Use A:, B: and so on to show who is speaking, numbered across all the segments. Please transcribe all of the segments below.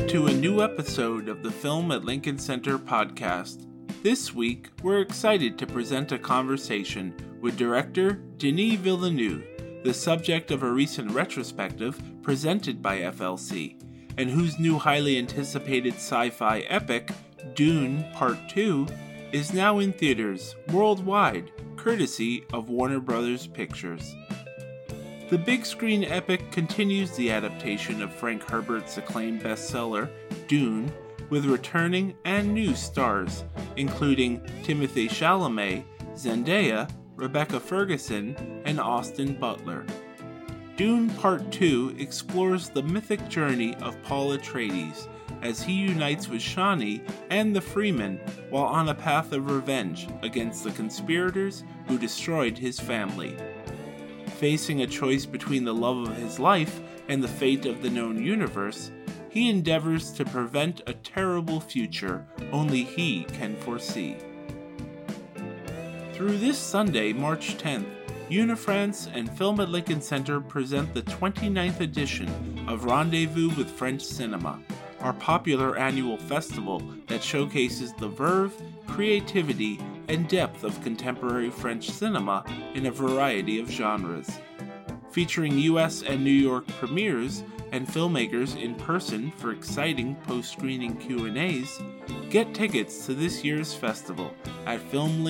A: to a new episode of the Film at Lincoln Center podcast. This week, we're excited to present a conversation with director Denis Villeneuve, the subject of a recent retrospective presented by FLC, and whose new highly anticipated sci-fi epic, Dune Part 2, is now in theaters worldwide, courtesy of Warner Bros. Pictures. The big screen epic continues the adaptation of Frank Herbert's acclaimed bestseller, Dune, with returning and new stars, including Timothée Chalamet, Zendaya, Rebecca Ferguson, and Austin Butler. Dune Part 2 explores the mythic journey of Paul Atreides as he unites with Chani and the Freemen while on a path of revenge against the conspirators who destroyed his family. Facing a choice between the love of his life and the fate of the known universe, he endeavors to prevent a terrible future only he can foresee. Through this Sunday, March 10th, Unifrance and Film at Lincoln Center present the 29th edition of Rendezvous with French Cinema, our popular annual festival that showcases the verve, creativity, and depth of contemporary French cinema in a variety of genres. Featuring US and New York premieres and filmmakers in person for exciting post-screening Q&As, get tickets to this year's festival at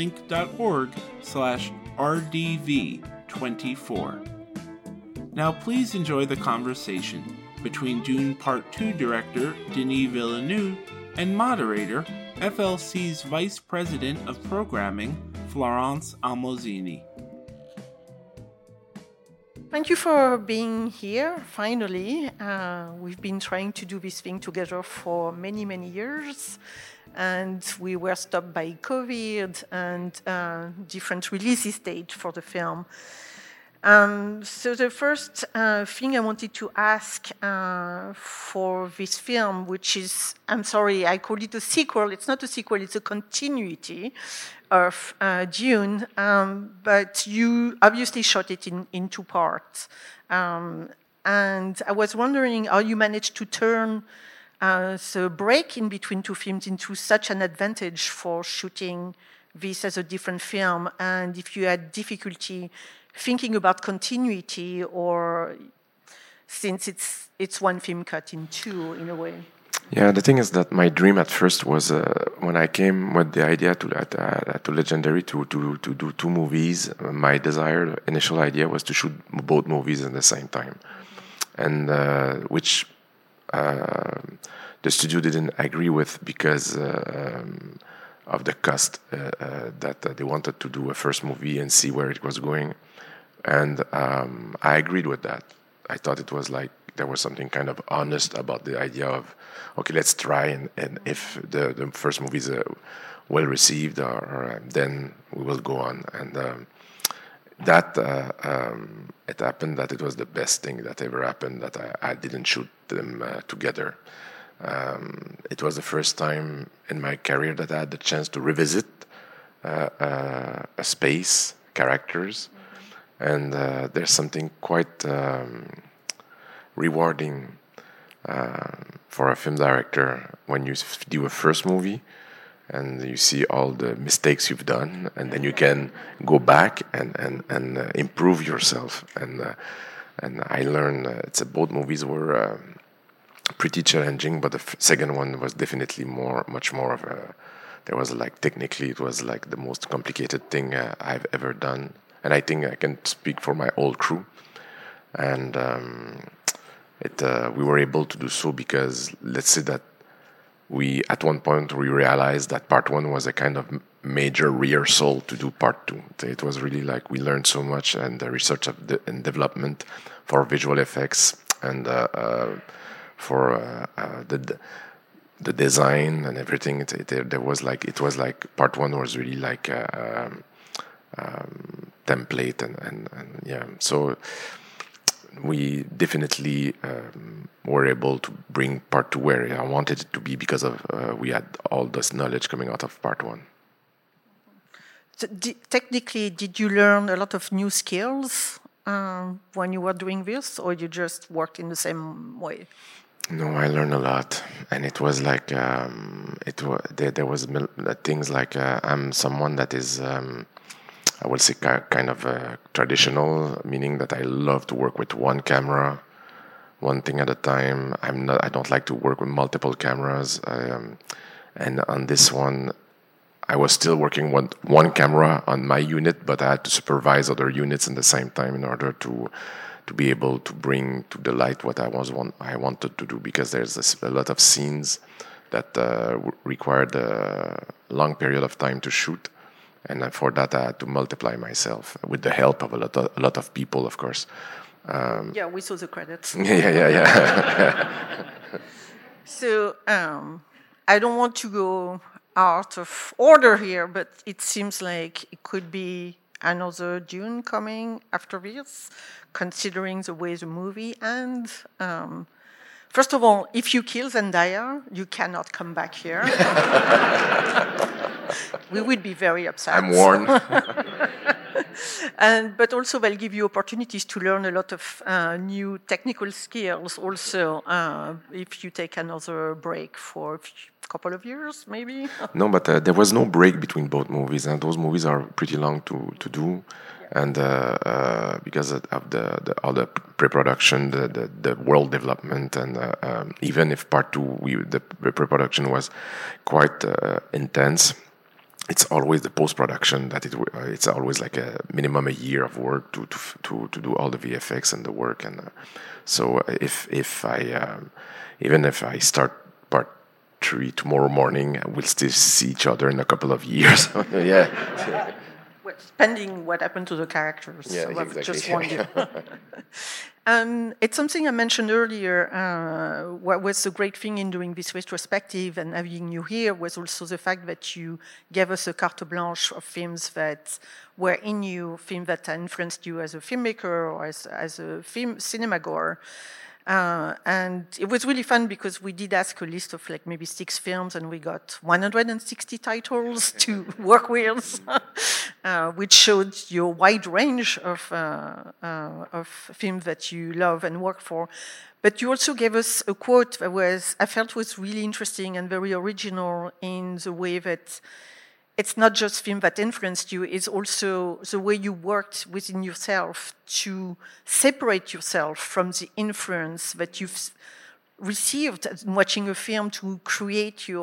A: filmlink.org/RDV24. Now please enjoy the conversation between Dune Part 2 director Denis Villeneuve and moderator, FLC's Vice President of Programming, Florence Almozini.
B: Thank you for being here, finally. We've been trying to do this thing together for many, many years, and we were stopped by COVID and different release dates for the film. So the first thing I wanted to ask for this film, which is, I'm sorry, I called it a sequel. It's not a sequel, it's a continuity of Dune, but you obviously shot it in two parts. And I was wondering how you managed to turn the break in between two films into such an advantage for shooting this as a different film, and if you had difficulty thinking about continuity, or since it's one film cut in two in a way.
C: Yeah, the thing is that my dream at first was when I came with the idea to Legendary to do two movies. My initial idea was to shoot both movies at the same time, and which the studio didn't agree with because of the cost that they wanted to do a first movie and see where it was going. And I agreed with that. I thought it was like there was something kind of honest about the idea of, okay, let's try, and if the first movie is well received, or then we will go on. And it happened that it was the best thing that ever happened, that I didn't shoot them together. It was the first time in my career that I had the chance to revisit a space, characters. And there's something quite rewarding for a film director when you do a first movie and you see all the mistakes you've done, and then you can go back and improve yourself. And I learned both movies were pretty challenging, but the second one was definitely much more of a. There was technically it was the most complicated thing I've ever done. And I think I can speak for my whole crew. And we were able to do so because, let's say that at one point we realized that part one was a kind of major rehearsal to do part two. It was really we learned so much, and the research and development for visual effects and for the design and everything. It was part one was really template and yeah, so we definitely were able to bring part two where I wanted it to be because of we had all this knowledge coming out of part one.
B: So technically, did you learn a lot of new skills when you were doing this, or you just worked in the same way?
C: No, I learned a lot, and it was like there was things like I'm someone that is I would say kind of traditional, meaning that I love to work with one camera, one thing at a time. I don't like to work with multiple cameras, and on this one, I was still working one camera on my unit, but I had to supervise other units in the same time in order to be able to bring to the light what I wanted to do, because there's a lot of scenes that required a long period of time to shoot, and for that I had to multiply myself with the help of a lot of people, of course.
B: Yeah, we saw the credits.
C: Yeah.
B: So I don't want to go out of order here, but it seems like it could be another Dune coming after this, considering the way the movie ends. First of all, if you kill Zendaya, you cannot come back here. We would be very upset.
C: I'm warned.
B: But also they'll give you opportunities to learn a lot of new technical skills also if you take another break for a couple of years, maybe.
C: No, but there was no break between both movies, and those movies are pretty long to do. And because of all the pre-production, the world development, and even if part two, the pre-production was quite intense, it's always the post-production that it's always like a minimum a year of work to do all the VFX and the work. And so if I even if I start part 3 tomorrow morning, we'll still see each other in a couple of years. Yeah.
B: Depending what happened to the characters.
C: Yeah,
B: so
C: exactly.
B: Just wonder. It's something I mentioned earlier. What was the great thing in doing this retrospective and having you here was also the fact that you gave us a carte blanche of films that were in you, films that influenced you as a filmmaker or as a film cinemagoer. And it was really fun because we did ask a list of like maybe 6 films, and we got 160 titles to work with, which showed your wide range of films that you love and work for. But you also gave us a quote that I felt was really interesting and very original in the way that it's not just film that influenced you, it's also the way you worked within yourself to separate yourself from the influence that you've received watching a film to create your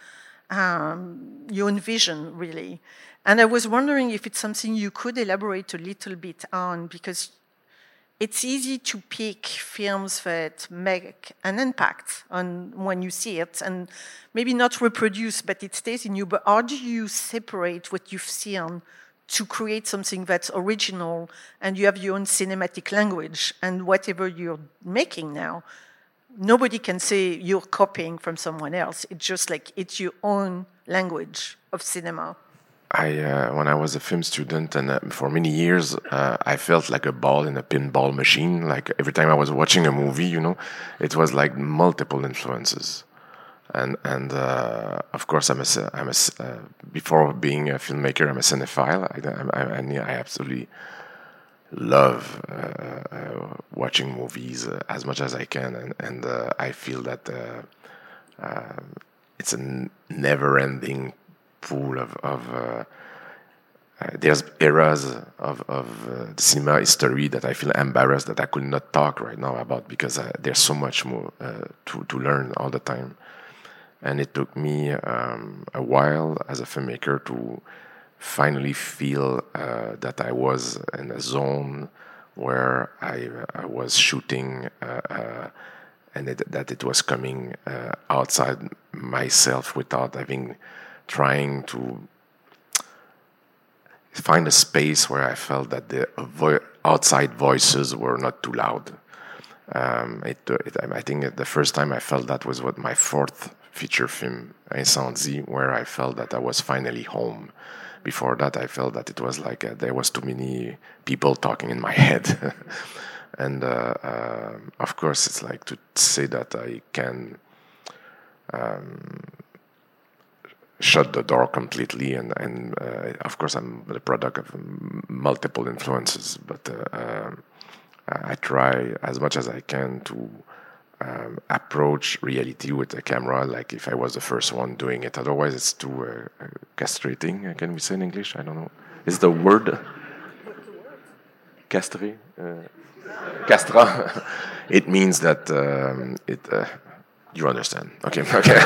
B: own vision, really. And I was wondering if it's something you could elaborate a little bit on, because it's easy to pick films that make an impact on when you see it and maybe not reproduce, but it stays in you. But how do you separate what you've seen to create something that's original and you have your own cinematic language? And whatever you're making now, nobody can say you're copying from someone else. It's just like it's your own language of cinema.
C: When I was a film student, and for many years, I felt like a ball in a pinball machine. Like every time I was watching a movie, it was like multiple influences. And of course, before being a filmmaker, I'm a cinephile. I absolutely love watching movies as much as I can, and I feel that it's a never-ending pool of there's eras of the cinema history that I feel embarrassed that I could not talk right now about, because there's so much more to learn all the time. And it took me a while as a filmmaker to finally feel that I was in a zone where I was shooting and that it was coming outside myself without trying to find a space where I felt that the outside voices were not too loud. I think the first time I felt that was my 4th feature film, Incendie, where I felt that I was finally home. Before that, I felt that it was like there was too many people talking in my head. And of course, it's like to say that I can shut the door completely, and of course I'm the product of multiple influences, but I try as much as I can to approach reality with a camera, like if I was the first one doing it. Otherwise, it's too castrating. Can we say in English? I don't know. Is the word castré? Castra. It means that you understand. Okay. Okay.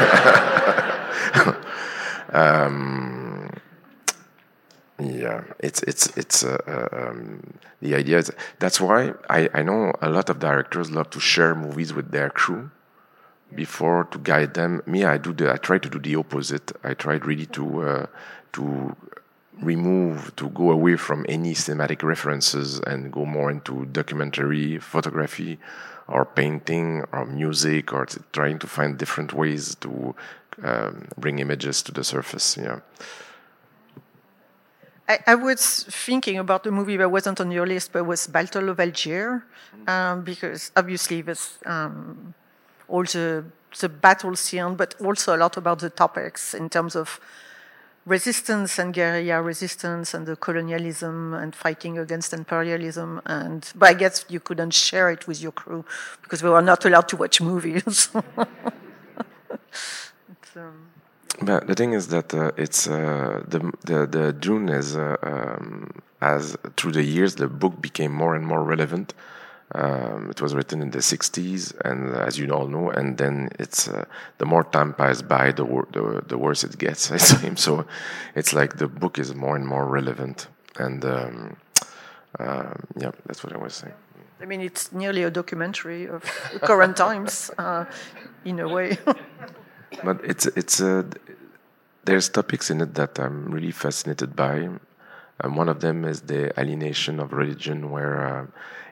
C: Yeah, it's the idea is that's why I know a lot of directors love to share movies with their crew before to guide them. Me, I try to do the opposite. I tried really to go away from any cinematic references and go more into documentary, photography, or painting, or music, or trying to find different ways to bring images to the surface. Yeah.
B: I was thinking about the movie that wasn't on your list, but was Battle of Algiers, because obviously there's all the battle scene, but also a lot about the topics in terms of resistance and guerrilla resistance and the colonialism and fighting against imperialism. But I guess you couldn't share it with your crew because they were not allowed to watch movies.
C: But the thing is that it's the Dune is as through the years the book became more and more relevant. It was written in the 60s, and as you all know, and then it's the more time passes by, the worse it gets. It seems so. It's like the book is more and more relevant, and yeah, that's what I was saying.
B: I mean, it's nearly a documentary of current times, in a way.
C: But there's topics in it that I'm really fascinated by. And one of them is the alienation of religion, where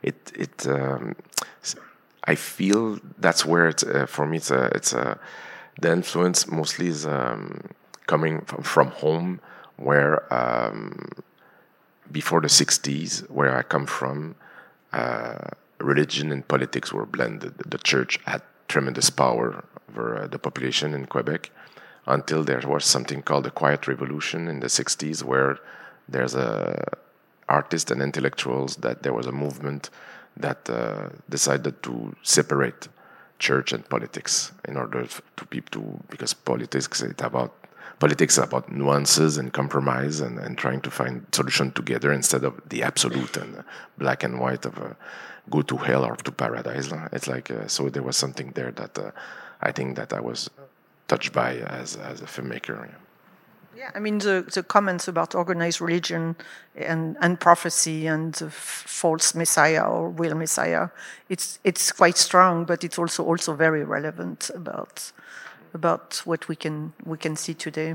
C: I feel that's where it's for me. The influence mostly is coming from home, where before the 60s, where I come from, religion and politics were blended. The church had tremendous power over the population in Quebec, until there was something called the Quiet Revolution in the 60s, where there's artists and intellectuals that there was a movement that decided to separate church and politics in order to people because politics is about nuances and compromise and trying to find solution together instead of the absolute and black and white of go to hell or to paradise. It's like so there was something there that I think that I was touched by as a filmmaker.
B: Yeah, I mean the comments about organized religion and prophecy and the false messiah or real messiah, it's quite strong, but it's also very relevant about what we can see today.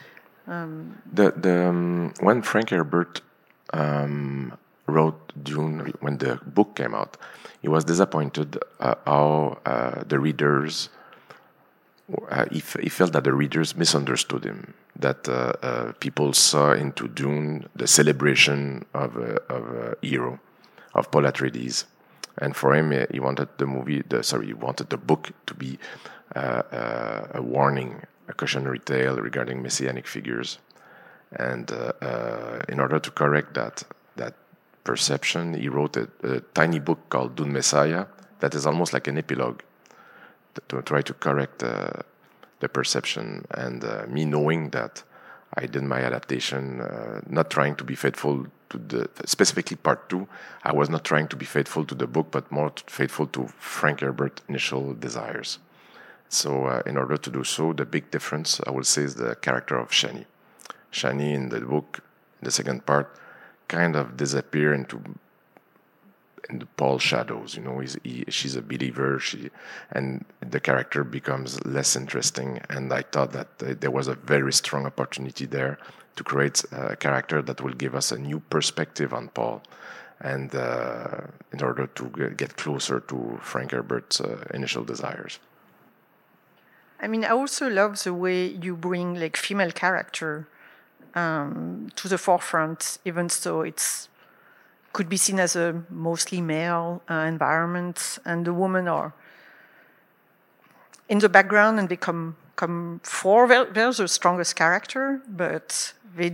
C: When Frank Herbert wrote Dune, when the book came out, he was disappointed how the readers. He felt that the readers misunderstood him. That people saw into Dune the celebration of a hero, of Paul Atreides, and for him, he wanted he wanted the book to be a warning, a cautionary tale regarding messianic figures, and in order to correct that perception, he wrote a tiny book called Dune Messiah that is almost like an epilogue to try to correct the perception. And me knowing that I did my adaptation, not trying to be faithful to specifically part 2, I was not trying to be faithful to the book, but more faithful to Frank Herbert's initial desires. So in order to do so, the big difference, I would say, is the character of Shani. Shani in the book, the second part, kind of disappear into Paul's shadows. She's a believer. And the character becomes less interesting. And I thought that there was a very strong opportunity there to create a character that will give us a new perspective on Paul, and in order to get closer to Frank Herbert's initial desires.
B: I mean, I also love the way you bring like female character to the forefront, even though could be seen as a mostly male environment, and the women are in the background and they come forward. They're the strongest character, but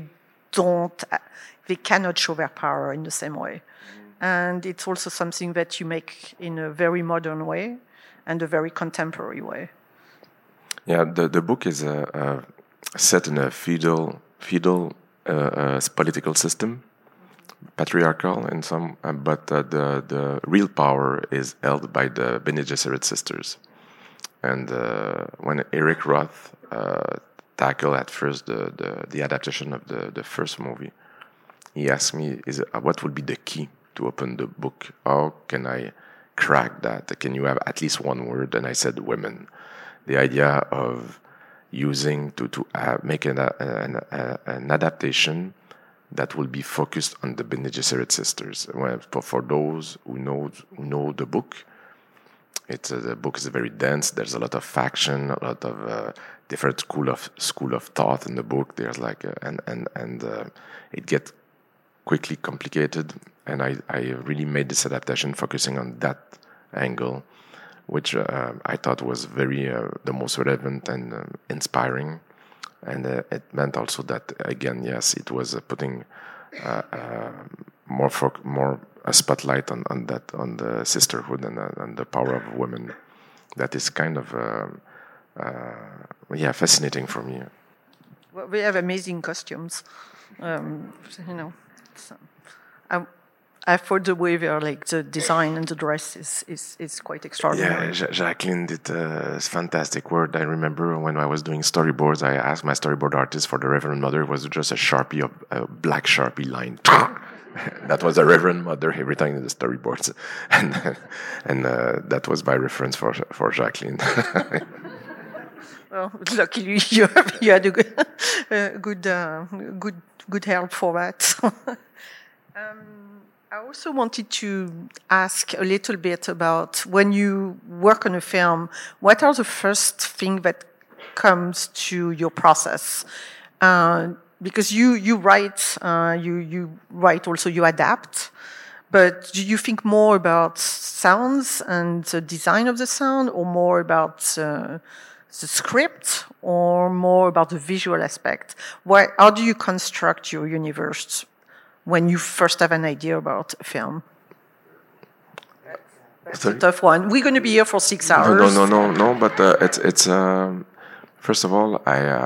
B: they cannot show their power in the same way. And it's also something that you make in a very modern way. and a very contemporary way.
C: Yeah, the book is set in a feudal political system, patriarchal in some, but the real power is held by the Bene Gesserit sisters. And when Eric Roth tackled at first the adaptation of the first movie, he asked me, what would be the key to open the book? How can I crack that? Can you have at least one word? And I said women. The idea of using to make an adaptation that will be focused on the Bene Gesserit sisters. Well, for those who know the book, the book is very dense. There's a lot of faction, a lot of different school of thought in the book. There's like it gets quickly complicated, and I really made this adaptation focusing on that angle, which I thought was very the most relevant and inspiring. And it meant also that, again, yes, it was putting more a spotlight on the sisterhood and the power of women. That is kind of fascinating for me.
B: Well, we have amazing costumes, So, I thought the way they are, like the design and the dress is quite extraordinary.
C: Yeah, Jacqueline did fantastic work. I remember when I was doing storyboards, I asked my storyboard artist for the Reverend Mother. It was just a black Sharpie line. That was the Reverend Mother every time in the storyboards, and that was my reference for Jacqueline.
B: Well, luckily you had a good help for that. I also wanted to ask a little bit about when you work on a film, what are the first thing that comes to your process? Because you write, you write also, you adapt, but do you think more about sounds and the design of the sound, or more about the script, or more about the visual aspect? How do you construct your universe when you first have an idea about a film? That's a tough one. We're going to be here for 6 hours.
C: No. But it's first of all,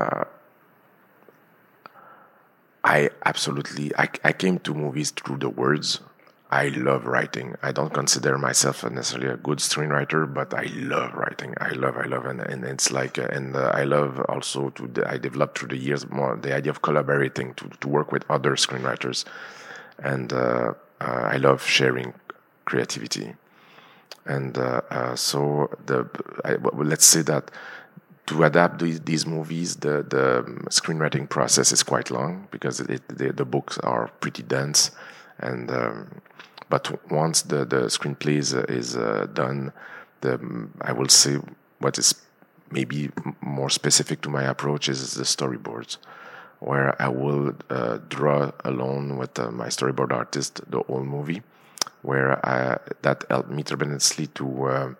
C: I absolutely I came to movies through the words. I love writing. I don't consider myself necessarily a good screenwriter, but I love writing. I love, and it's like, I love also I developed through the years more the idea of collaborating to work with other screenwriters, and I love sharing creativity, and so let's say that to adapt these movies, the screenwriting process is quite long because the books are pretty dense, and but once the screenplay is done, I will say what is maybe more specific to my approach is the storyboards, where I will draw alone with my storyboard artist the whole movie, where that helped me tremendously to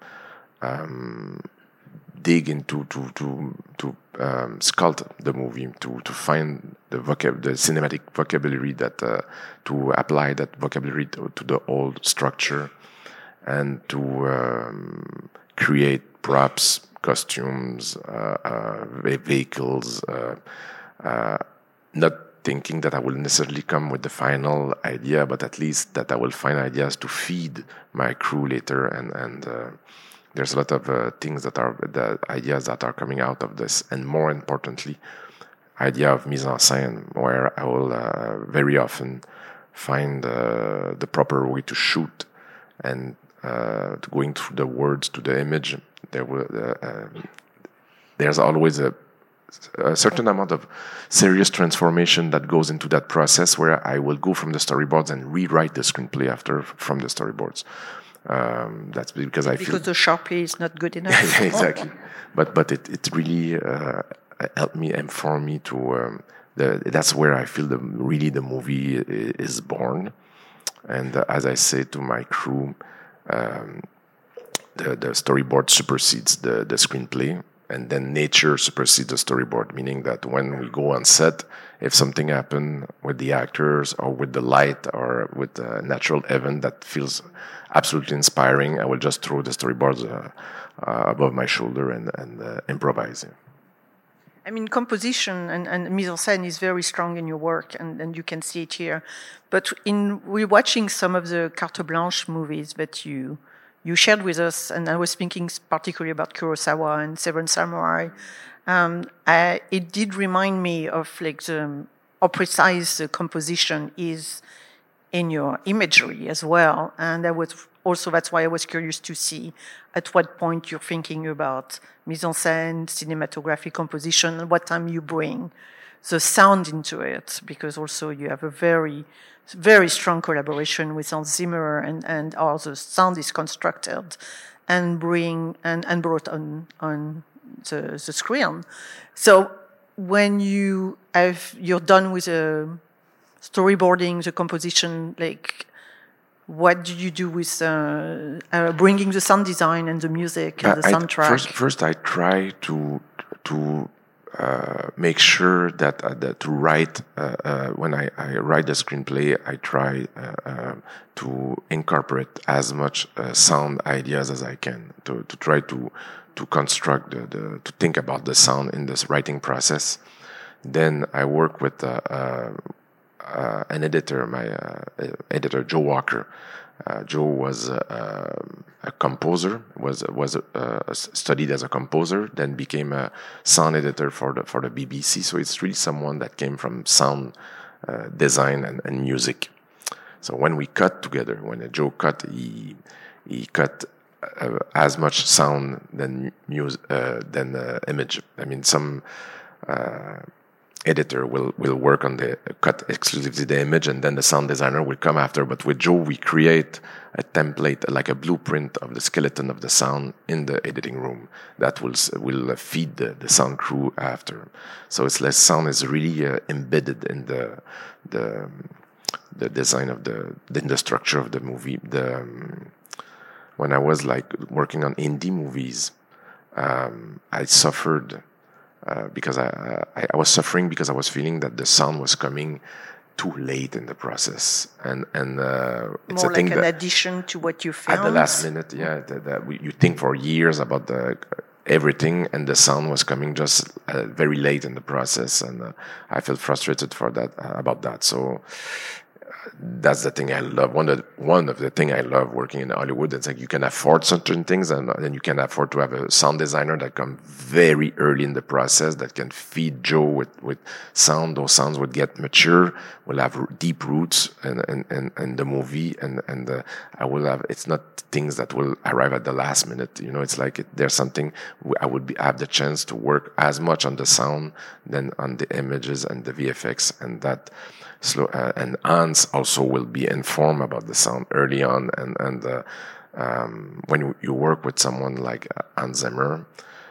C: dig into to sculpt the movie, to find the cinematic vocabulary that to apply that vocabulary to the whole structure, and to create props, costumes, vehicles, not thinking that I will necessarily come with the final idea, but at least that I will find ideas to feed my crew later, and there's a lot of things that are the ideas that are coming out of this, and more importantly, idea of mise en scène, where I will very often find the proper way to shoot, and going through the words to the image. There's always a certain amount of serious transformation that goes into that process, where I will go from the storyboards and rewrite the screenplay after from the storyboards. That's because I feel
B: the Sharpie is not good enough.
C: Exactly, but it really helped me, inform me to that's where I feel the movie is born. And as I say to my crew, the storyboard supersedes the screenplay, and then nature supersedes the storyboard, meaning that when we go on set, if something happened with the actors or with the light or with a natural event that feels absolutely inspiring, I will just throw the storyboards above my shoulder and improvise.
B: I mean, composition and mise-en-scène is very strong in your work, and you can see it here. But in rewatching some of the Carte Blanche movies that you shared with us, and I was thinking particularly about Kurosawa and Seven Samurai, it did remind me of like how precise the composition is in your imagery as well. And that's why I was curious to see at what point you're thinking about mise-en-scène, cinematography, composition, and what time you bring the sound into it, because also you have a very, very strong collaboration with Hans Zimmer and how the sound is constructed and brought on the screen. So when you're done with storyboarding, the composition, like, what do you do with bringing the sound design and the music and the soundtrack?
C: First, I try to make sure that to write when I write the screenplay, I try to incorporate as much sound ideas as I can to try to construct to think about the sound in this writing process. Then I work with an editor, my editor Joe Walker. Joe was a composer, was studied as a composer, then became a sound editor for the BBC. So it's really someone that came from sound design and music. So when we cut together, when Joe cut, he cut as much sound than image. I mean, some editor will work on the cut exclusively the image, and then the sound designer will come after. But with Joe, we create a template, like a blueprint of the skeleton of the sound in the editing room that will feed the sound crew after. So it's less sound is really embedded in the design of in the structure of the movie. When I was like working on indie movies, I suffered. Because I was suffering because I was feeling that the sound was coming too late in the process, and it's
B: more
C: a thing
B: like an
C: that
B: addition to what you filmed.
C: At the last minute, yeah, you think for years about everything, and the sound was coming just very late in the process, and I felt frustrated about that. So that's the thing I love. One of the things I love working in Hollywood, it's like you can afford certain things, and then you can afford to have a sound designer that comes very early in the process that can feed Joe with sound. Those sounds would get mature, will have deep roots in the movie, and I will have. It's not things that will arrive at the last minute. You know, it's like there's something I would have the chance to work as much on the sound than on the images and the VFX, and that. And Hans also will be informed about the sound early on, and when you work with someone like Hans Zimmer,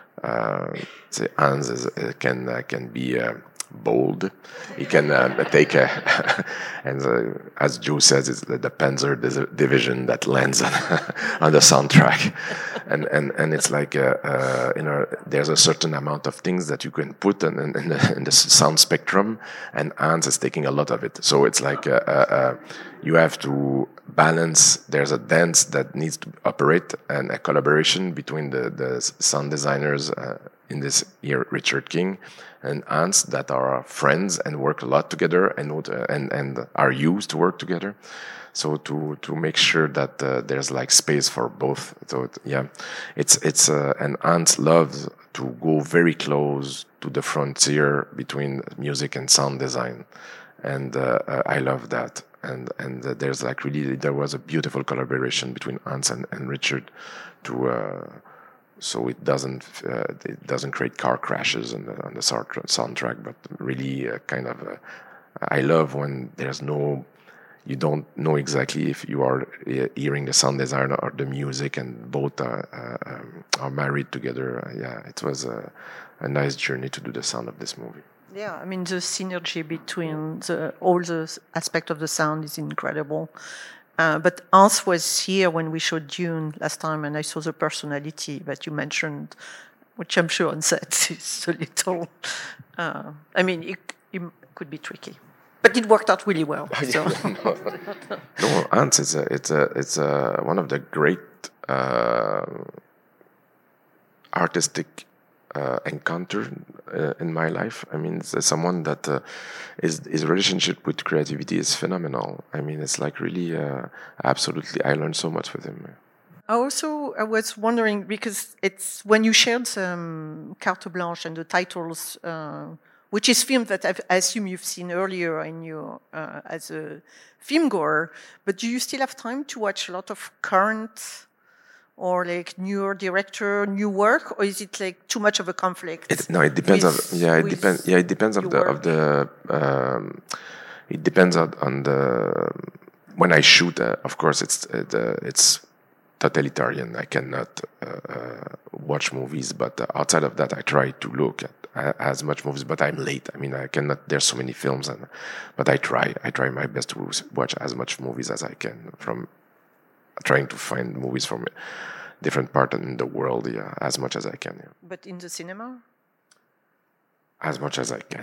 C: Hans can be bold. He can take and as Joe says, it's the Panzer division that lands on the soundtrack, and it's like there's a certain amount of things that you can put in the sound spectrum, and Hans is taking a lot of it. So it's like you have to balance. There's a dance that needs to operate, and a collaboration between the sound designers. In this year, Richard King and Hans that are friends and work a lot together and are used to work together. So to make sure that there's like space for both. So it's and Hans loves to go very close to the frontier between music and sound design, and I love that. And there's like really there was a beautiful collaboration between Hans and Richard to. So it doesn't create car crashes on the soundtrack, but really I love when you don't know exactly if you are hearing the sound design or the music, and both are married together. It was a nice journey to do the sound of this movie.
B: Yeah, I mean the synergy between all the aspects of the sound is incredible. But Hans was here when we showed Dune last time, and I saw the personality that you mentioned which I'm sure on set is a little. I mean, it could be tricky, but it worked out really well. So.
C: No, Ants, it's one of the great artistic encounter in my life. I mean, it's someone that his relationship with creativity is phenomenal. I mean, it's like really absolutely. I learned so much with him.
B: I was wondering, because it's when you shared Carte Blanche and the titles, which is film that I assume you've seen earlier in your as a film goer, but do you still have time to watch a lot of current or like newer director, new work, or is it like too much of a conflict?
C: It depends on it depends on it depends on the when I shoot. Of course, it's totalitarian. I cannot watch movies, but outside of that, I try to look at as much movies. But I'm late. I mean, I cannot. There's so many films, but I try my best to watch as much movies as I can. From trying to find movies from different parts in the world, as much as I can. Yeah.
B: But in the cinema?
C: As much as I can.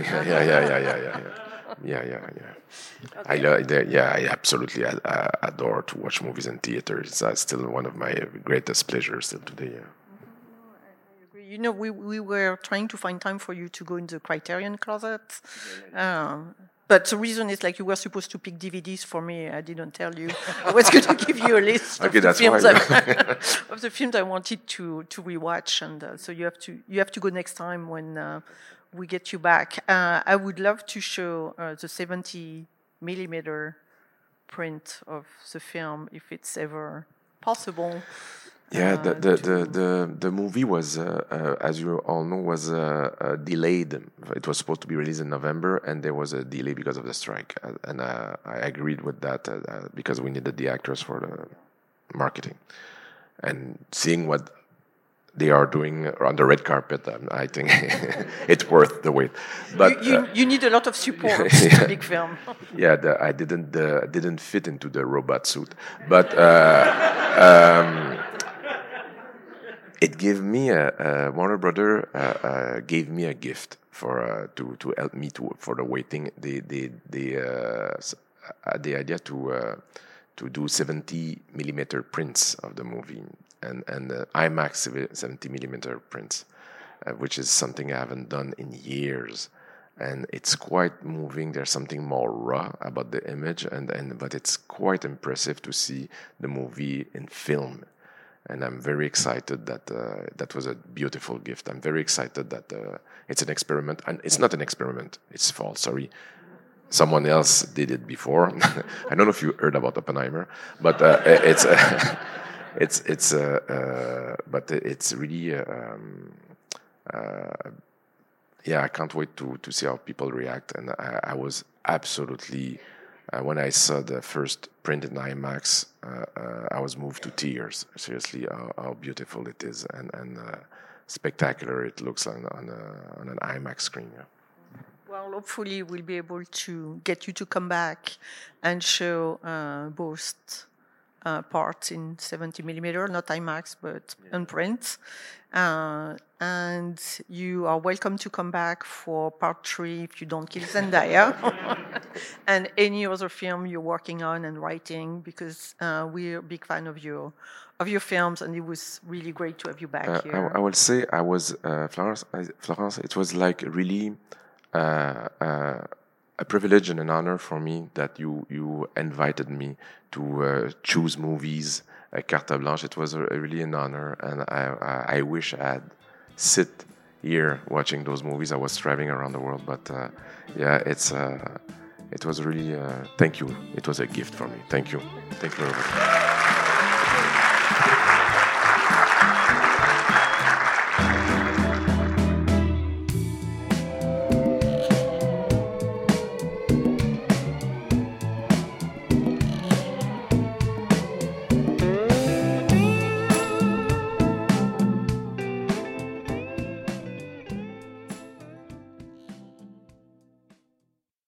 C: Yeah. Okay. I absolutely adore to watch movies in theaters. It's still one of my greatest pleasures still today. Yeah.
B: I agree. You know, we were trying to find time for you to go in the Criterion closet. But the reason is like you were supposed to pick DVDs for me. I didn't tell you. I was going to give you a list of the films of the films I wanted to rewatch, and so you have to go next time when we get you back. I would love to show the 70 millimeter print of the film if it's ever possible.
C: Yeah, the movie was, as you all know, was delayed. It was supposed to be released in November, and there was a delay because of the strike. And I agreed with that because we needed the actors for the marketing. And seeing what they are doing on the red carpet, I think it's worth the wait. But
B: you need a lot of support to big film.
C: Yeah, I didn't fit into the robot suit, but. It gave me Warner Brother gave me a gift for to help me for the waiting. The idea to do 70 millimeter prints of the movie and IMAX 70 millimeter prints, which is something I haven't done in years, and it's quite moving. There's something more raw about the image, but it's quite impressive to see the movie in film. And I'm very excited that that was a beautiful gift. I'm very excited that it's an experiment. And it's not an experiment. It's false, sorry. Someone else did it before. I don't know if you heard about Oppenheimer, but but it's really, I can't wait to see how people react. And I was absolutely... when I saw the first print in IMAX, I was moved to tears. Seriously, how beautiful it is and spectacular it looks on an IMAX screen. Yeah.
B: Well, hopefully we'll be able to get you to come back and show both parts in 70 millimeter, not IMAX, but on print. And you are welcome to come back for part 3 if you don't kill Zendaya, and any other film you're working on and writing, because we're a big fan of your films, and it was really great to have you back here.
C: I will say I was Florence. It was like really a privilege and an honor for me that you invited me to choose movies. Carte Blanche. It was really an honor, and I wish I had sit here watching those movies. I was traveling around the world, but it was really thank you. It was a gift for me. Thank you very much.